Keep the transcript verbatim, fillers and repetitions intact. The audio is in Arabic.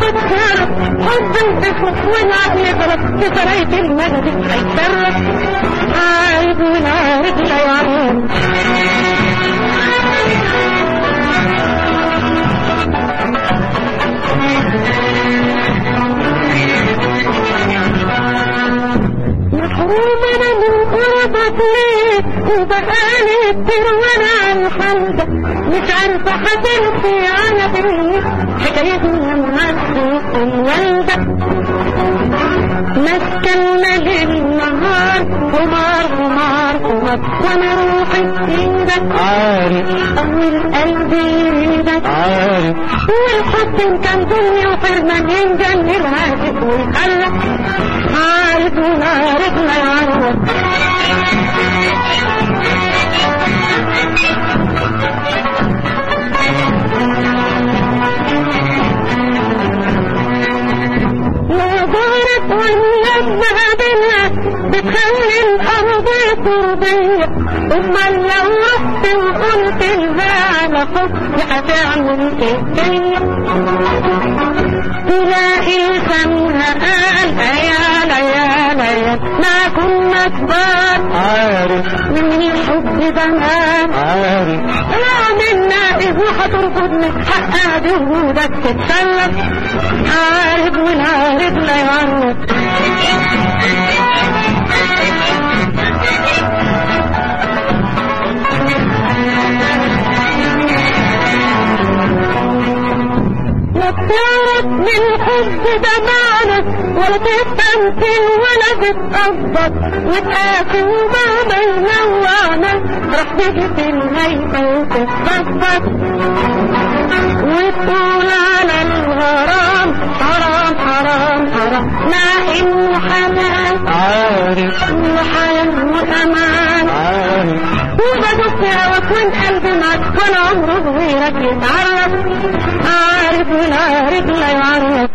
بتعرف حب وتخلص والعقل يضرب في سراية المجد هيتصرف عارف والعارف لا يعرف محروم انا من قربك ليه وبقالي كتير وانا على الحلقة مش عارفة حتلقي على بيه حكايتنا معاك الوالدة ماسكة الليل نهار قمار قمار قمار وانا روحي في ايدك عارف اول قلبي يريدك عارف والحب كان دنيا وحرمان ينجل الهاتف ويخلق عارف ونعرف لا يعرف دارت ولما بنا بتخلي الأرض ترضية أما لو رحت وقلت لها على حب هتعمل ايه تلاقي سمها قال يا ليال يا ما كنا كبار عارف من الحب زمان عارف لا منا إذ هترفضني حقها بوجودك تتسلف عارف والعارف لا يعرف لا بتعرف من حب ده معنى ولا تستمثل ولا تتقبض وتقاسي ومهما ينوعنا راح تيجي في الهيبة وتتخبط وتقول على الغرام حرام حرام حرام مع انه حلال عارف وحلال وامان عارف وبدوك هواك من قلبي معك ولا عمره غيرك يتعرف عارف والعارف لا يعرف